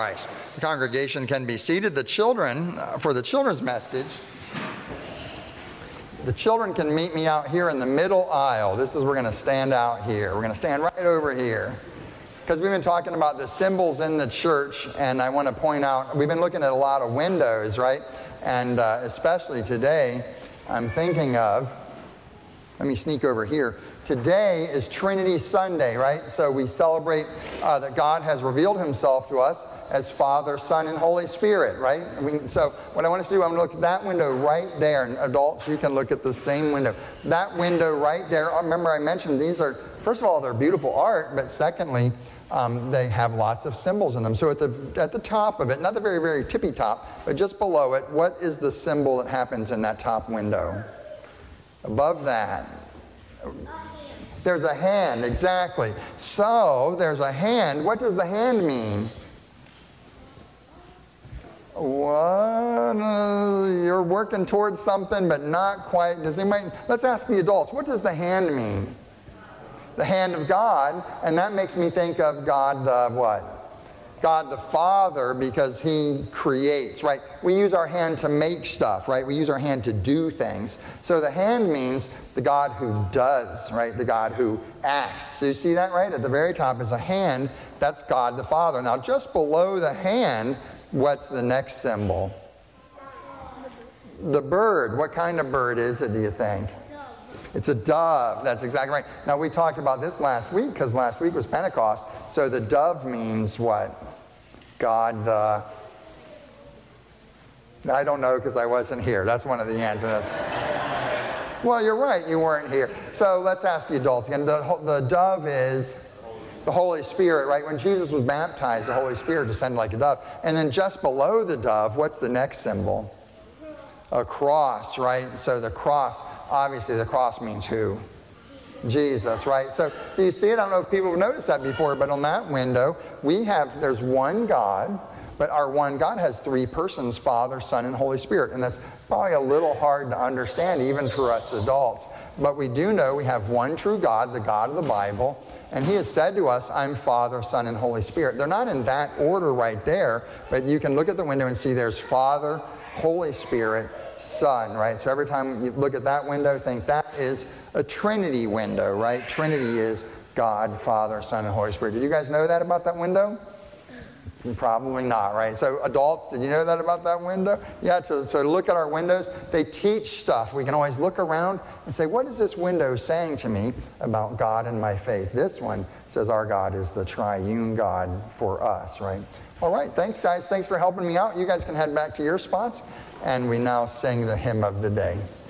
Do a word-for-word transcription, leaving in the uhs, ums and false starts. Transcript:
Christ. The congregation can be seated. The children, uh, for the children's message, the children can meet me out here in the middle aisle. This is, we're going to stand out here. We're going to stand right over here. Because we've been talking about the symbols in the church, and I want to point out, we've been looking at a lot of windows, right? And uh, especially today, I'm thinking of, let me sneak over here. Today is Trinity Sunday, right? So we celebrate uh, that God has revealed himself to us as Father, Son, and Holy Spirit, right? I mean, so what I want us to do, I'm going to look at that window right there. And adults, you can look at the same window. That window right there, remember I mentioned these are, first of all, they're beautiful art, but secondly, um, they have lots of symbols in them. So at the, at the top of it, not the very, very tippy top, but just below it, what is the symbol that happens in that top window? Above that, there's a hand, exactly. So there's a hand. What does the hand mean? What? Uh, you're working towards something, but not quite. Does anybody? Let's ask the adults. What does the hand mean? The hand of God, and that makes me think of God the what? God the Father, because he creates, right? We use our hand to make stuff, right? We use our hand to do things. So the hand means the God who does, right? The God who acts. So you see that, right? At the very top is a hand. That's God the Father. Now just below the hand, what's the next symbol? The bird. What kind of bird is it, do you think? It's a dove. That's exactly right. Now, we talked about this last week because last week was Pentecost. So the dove means what? God the... I don't know because I wasn't here. That's one of the answers. Well, you're right. You weren't here. So let's ask the adults again. The, the dove is the Holy Spirit, right? When Jesus was baptized, the Holy Spirit descended like a dove. And then just below the dove, what's the next symbol? A cross, right? So the cross... Obviously, the cross means who? Jesus, right? So, do you see it? I don't know if people have noticed that before, but on that window, we have, there's one God, but our one God has three persons, Father, Son, and Holy Spirit. And that's probably a little hard to understand, even for us adults. But we do know we have one true God, the God of the Bible, and he has said to us, I'm Father, Son, and Holy Spirit. They're not in that order right there, but you can look at the window and see there's Father, Holy Spirit, Son, right? So every time you look at that window, think that is a Trinity window, right? Trinity is God, Father, Son, and Holy Spirit. Did you guys know that about that window? Probably not, right? So adults, did you know that about that window? Yeah, so, so to look at our windows, they teach stuff. We can always look around and say, what is this window saying to me about God and my faith? This one says our God is the triune God for us, right? All right, thanks guys. Thanks for helping me out. You guys can head back to your spots. And we now sing the hymn of the day.